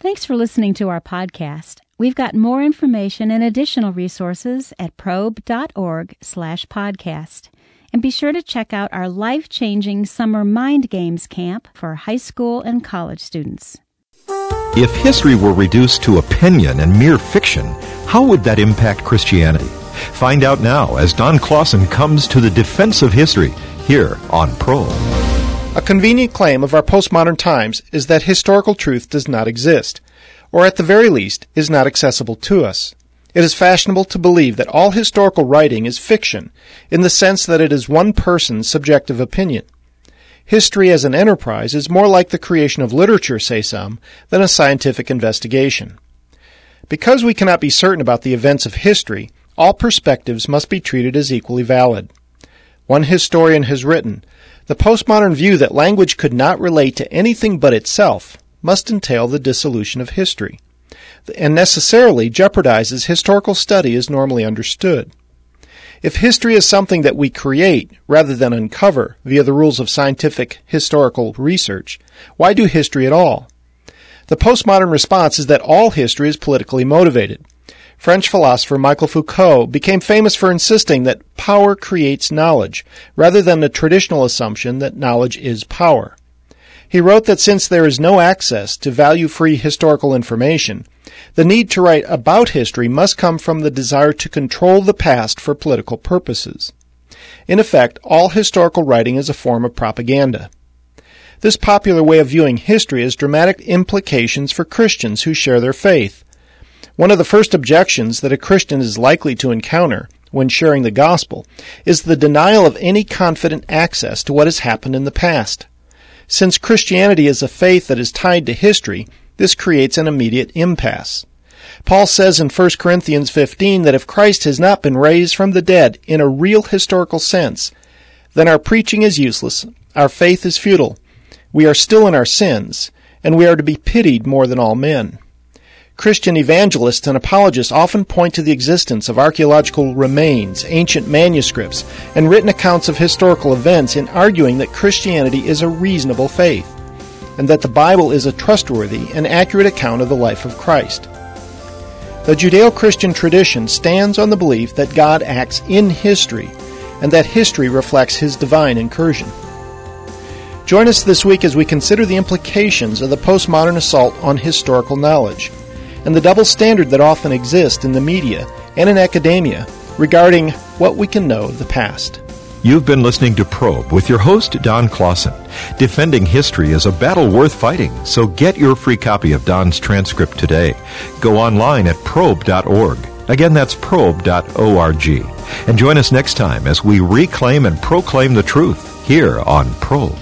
Thanks for listening to our podcast. We've got more information and additional resources at probe.org/podcast. And be sure to check out our life-changing Summer Mind Games Camp for high school and college students. If history were reduced to opinion and mere fiction, how would that impact Christianity? Find out now as Don Clausen comes to the defense of history here on Probe. A convenient claim of our postmodern times is that historical truth does not exist, or at the very least is not accessible to us. It is fashionable to believe that all historical writing is fiction, in the sense that it is one person's subjective opinion. History as an enterprise is more like the creation of literature, say some, than a scientific investigation. Because we cannot be certain about the events of history, all perspectives must be treated as equally valid. One historian has written, "The postmodern view that language could not relate to anything but itself must entail the dissolution of history, and necessarily jeopardizes historical study as normally understood. If history is something that we create rather than uncover via the rules of scientific historical research, why do history at all?" The postmodern response is that all history is politically motivated. French philosopher Michel Foucault became famous for insisting that power creates knowledge, rather than the traditional assumption that knowledge is power. He wrote that since there is no access to value-free historical information, the need to write about history must come from the desire to control the past for political purposes. In effect, all historical writing is a form of propaganda. This popular way of viewing history has dramatic implications for Christians who share their faith. One of the first objections that a Christian is likely to encounter when sharing the gospel is the denial of any confident access to what has happened in the past. Since Christianity is a faith that is tied to history, this creates an immediate impasse. Paul says in 1 Corinthians 15 that if Christ has not been raised from the dead in a real historical sense, then our preaching is useless, our faith is futile, we are still in our sins, and we are to be pitied more than all men. Christian evangelists and apologists often point to the existence of archaeological remains, ancient manuscripts, and written accounts of historical events in arguing that Christianity is a reasonable faith, and that the Bible is a trustworthy and accurate account of the life of Christ. The Judeo-Christian tradition stands on the belief that God acts in history, and that history reflects His divine incursion. Join us this week as we consider the implications of the postmodern assault on historical knowledge, and the double standard that often exists in the media and in academia regarding what we can know of the past. You've been listening to Probe with your host, Don Clausen. Defending history is a battle worth fighting, so get your free copy of Don's transcript today. Go online at probe.org. Again, that's probe.org. And join us next time as we reclaim and proclaim the truth here on Probe.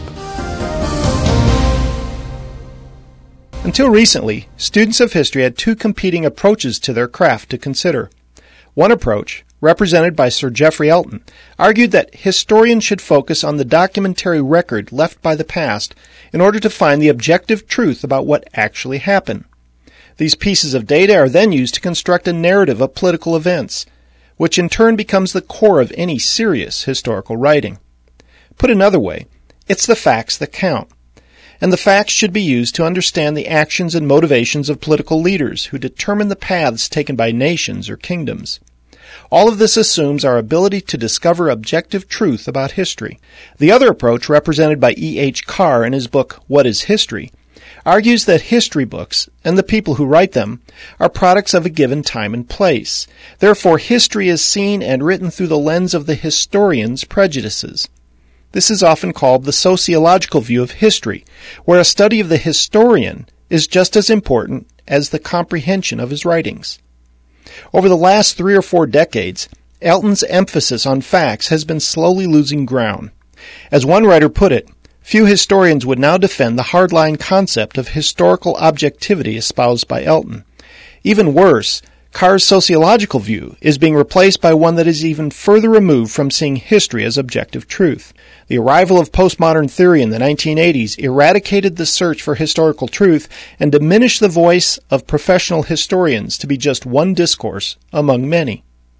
Until recently, students of history had two competing approaches to their craft to consider. One approach, represented by Sir Geoffrey Elton, argued that historians should focus on the documentary record left by the past in order to find the objective truth about what actually happened. These pieces of data are then used to construct a narrative of political events, which in turn becomes the core of any serious historical writing. Put another way, it's the facts that count. And the facts should be used to understand the actions and motivations of political leaders who determine the paths taken by nations or kingdoms. All of this assumes our ability to discover objective truth about history. The other approach, represented by E.H. Carr in his book, What is History?, argues that history books, and the people who write them, are products of a given time and place. Therefore, history is seen and written through the lens of the historian's prejudices. This is often called the sociological view of history, where a study of the historian is just as important as the comprehension of his writings. Over the last 3 or 4 decades, Elton's emphasis on facts has been slowly losing ground. As one writer put it, few historians would now defend the hardline concept of historical objectivity espoused by Elton. Even worse, Carr's sociological view is being replaced by one that is even further removed from seeing history as objective truth. The arrival of postmodern theory in the 1980s eradicated the search for historical truth and diminished the voice of professional historians to be just one discourse among many.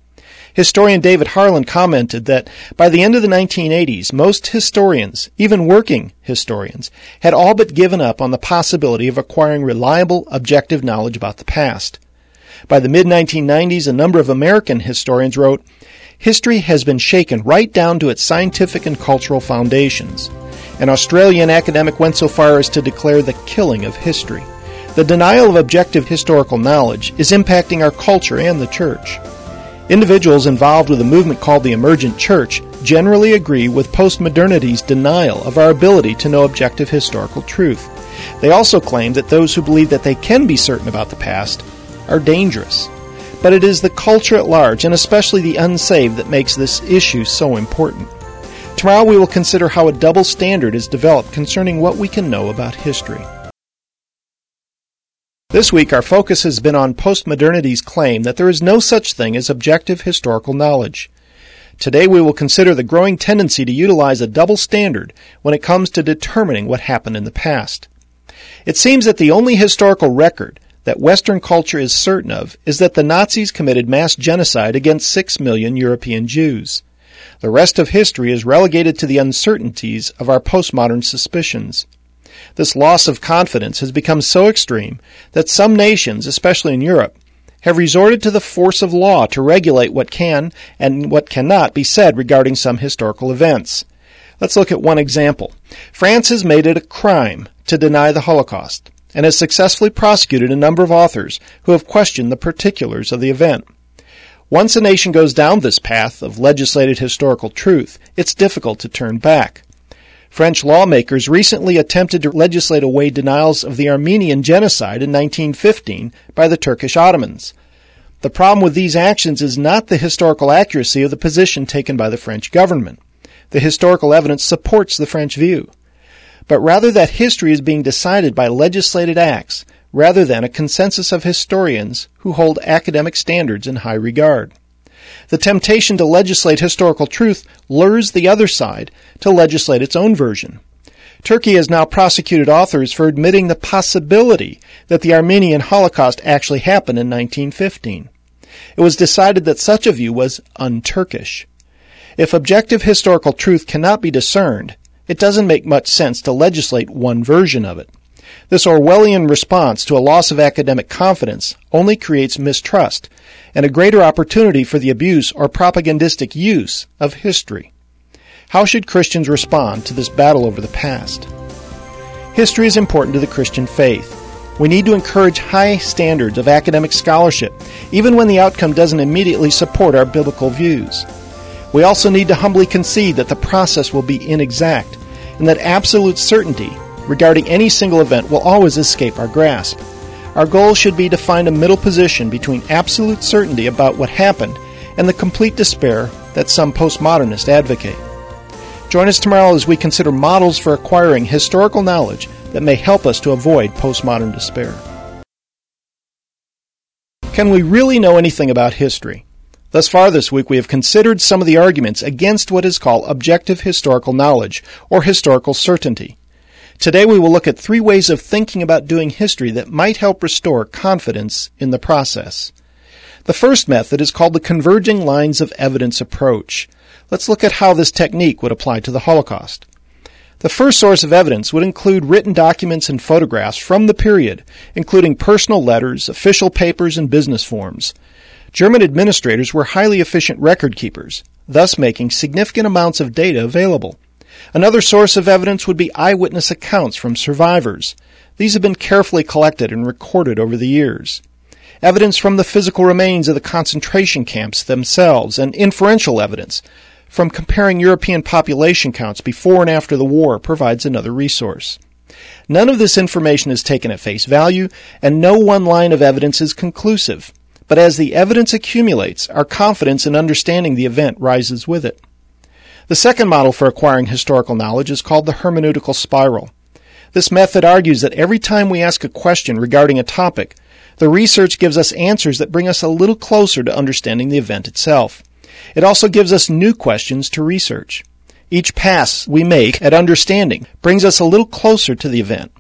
Historian David Harlan commented that by the end of the 1980s, most historians, even working historians, had all but given up on the possibility of acquiring reliable, objective knowledge about the past. By the mid-1990s, a number of American historians wrote, "History has been shaken right down to its scientific and cultural foundations." An Australian academic went so far as to declare the killing of history. The denial of objective historical knowledge is impacting our culture and the church. Individuals involved with a movement called the Emergent Church generally agree with postmodernity's denial of our ability to know objective historical truth. They also claim that those who believe that they can be certain about the past are dangerous. But it is the culture at large, and especially the unsaved, that makes this issue so important. Tomorrow we will consider how a double standard is developed concerning what we can know about history. This week our focus has been on postmodernity's claim that there is no such thing as objective historical knowledge. Today we will consider the growing tendency to utilize a double standard when it comes to determining what happened in the past. It seems that the only historical record that Western culture is certain of is that the Nazis committed mass genocide against 6 million European Jews. The rest of history is relegated to the uncertainties of our postmodern suspicions. This loss of confidence has become so extreme that some nations, especially in Europe, have resorted to the force of law to regulate what can and what cannot be said regarding some historical events. Let's look at one example. France has made it a crime to deny the Holocaust and has successfully prosecuted a number of authors who have questioned the particulars of the event. Once a nation goes down this path of legislated historical truth, it's difficult to turn back. French lawmakers recently attempted to legislate away denials of the Armenian genocide in 1915 by the Turkish Ottomans. The problem with these actions is not the historical accuracy of the position taken by the French government. The historical evidence supports the French view. But rather that history is being decided by legislated acts rather than a consensus of historians who hold academic standards in high regard. The temptation to legislate historical truth lures the other side to legislate its own version. Turkey has now prosecuted authors for admitting the possibility that the Armenian Holocaust actually happened in 1915. It was decided that such a view was un-Turkish. If objective historical truth cannot be discerned, it doesn't make much sense to legislate one version of it. This Orwellian response to a loss of academic confidence only creates mistrust and a greater opportunity for the abuse or propagandistic use of history. How should Christians respond to this battle over the past? History is important to the Christian faith. We need to encourage high standards of academic scholarship, even when the outcome doesn't immediately support our biblical views. We also need to humbly concede that the process will be inexact, and that absolute certainty regarding any single event will always escape our grasp. Our goal should be to find a middle position between absolute certainty about what happened and the complete despair that some postmodernists advocate. Join us tomorrow as we consider models for acquiring historical knowledge that may help us to avoid postmodern despair. Can we really know anything about history? Thus far this week we have considered some of the arguments against what is called objective historical knowledge or historical certainty. Today we will look at 3 ways of thinking about doing history that might help restore confidence in the process. The first method is called the converging lines of evidence approach. Let's look at how this technique would apply to the Holocaust. The first source of evidence would include written documents and photographs from the period, including personal letters, official papers, and business forms. German administrators were highly efficient record keepers, thus making significant amounts of data available. Another source of evidence would be eyewitness accounts from survivors. These have been carefully collected and recorded over the years. Evidence from the physical remains of the concentration camps themselves, and inferential evidence from comparing European population counts before and after the war provides another resource. None of this information is taken at face value, and no one line of evidence is conclusive. But as the evidence accumulates, our confidence in understanding the event rises with it. The second model for acquiring historical knowledge is called the hermeneutical spiral. This method argues that every time we ask a question regarding a topic, the research gives us answers that bring us a little closer to understanding the event itself. It also gives us new questions to research. Each pass we make at understanding brings us a little closer to the event.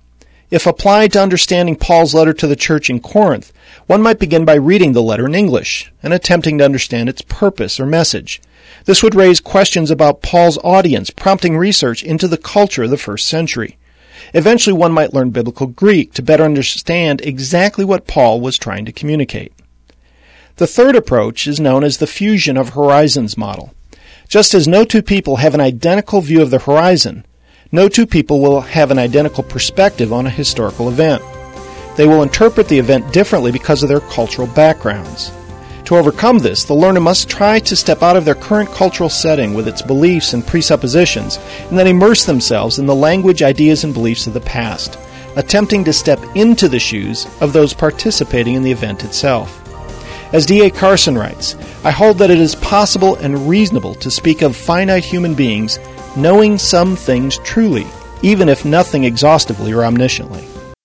If applied to understanding Paul's letter to the church in Corinth, one might begin by reading the letter in English and attempting to understand its purpose or message. This would raise questions about Paul's audience, prompting research into the culture of the first century. Eventually, one might learn Biblical Greek to better understand exactly what Paul was trying to communicate. The third approach is known as the fusion of horizons model. Just as no two people have an identical view of the horizon, no two people will have an identical perspective on a historical event. They will interpret the event differently because of their cultural backgrounds. To overcome this, the learner must try to step out of their current cultural setting with its beliefs and presuppositions, and then immerse themselves in the language, ideas, and beliefs of the past, attempting to step into the shoes of those participating in the event itself. As D.A. Carson writes, I hold that it is possible and reasonable to speak of finite human beings knowing some things truly, even if nothing exhaustively or omnisciently.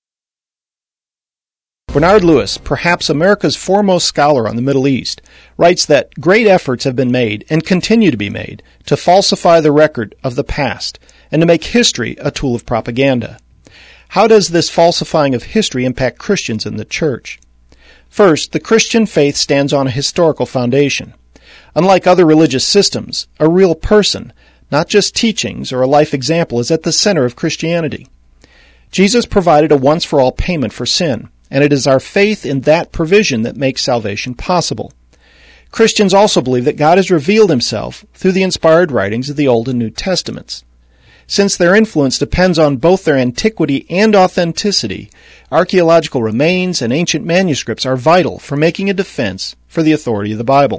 Bernard Lewis, perhaps America's foremost scholar on the Middle East, writes that great efforts have been made and continue to be made to falsify the record of the past and to make history a tool of propaganda. How does this falsifying of history impact Christians in the church? First, the Christian faith stands on a historical foundation. Unlike other religious systems, a real person, not just teachings or a life example, is at the center of Christianity. Jesus provided a once-for-all payment for sin, and it is our faith in that provision that makes salvation possible. Christians also believe that God has revealed himself through the inspired writings of the Old and New Testaments. Since their influence depends on both their antiquity and authenticity, archaeological remains and ancient manuscripts are vital for making a defense for the authority of the Bible.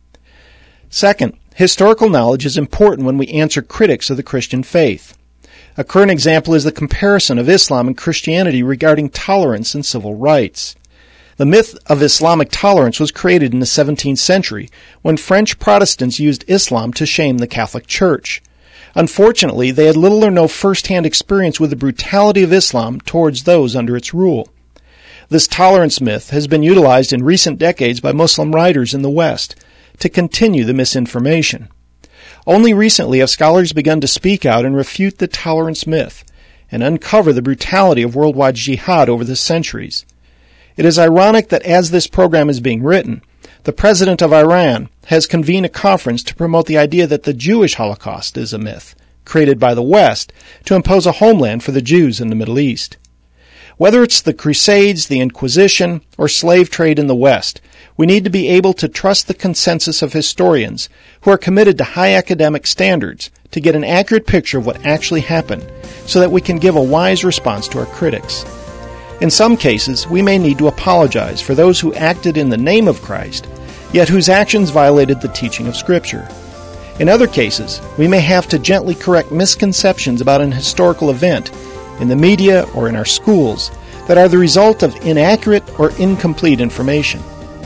Second, historical knowledge is important when we answer critics of the Christian faith. A current example is the comparison of Islam and Christianity regarding tolerance and civil rights. The myth of Islamic tolerance was created in the 17th century when French Protestants used Islam to shame the Catholic Church. Unfortunately, they had little or no first-hand experience with the brutality of Islam towards those under its rule. This tolerance myth has been utilized in recent decades by Muslim writers in the West to continue the misinformation. Only recently have scholars begun to speak out and refute the tolerance myth and uncover the brutality of worldwide jihad over the centuries. It is ironic that as this program is being written, the president of Iran has convened a conference to promote the idea that the Jewish Holocaust is a myth, created by the West to impose a homeland for the Jews in the Middle East. Whether it's the Crusades, the Inquisition, or slave trade in the West, we need to be able to trust the consensus of historians who are committed to high academic standards to get an accurate picture of what actually happened so that we can give a wise response to our critics. In some cases, we may need to apologize for those who acted in the name of Christ, yet whose actions violated the teaching of Scripture. In other cases, we may have to gently correct misconceptions about an historical event in the media or in our schools that are the result of inaccurate or incomplete information.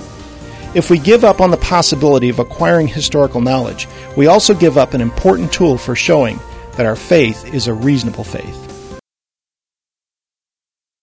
If we give up on the possibility of acquiring historical knowledge, we also give up an important tool for showing that our faith is a reasonable faith.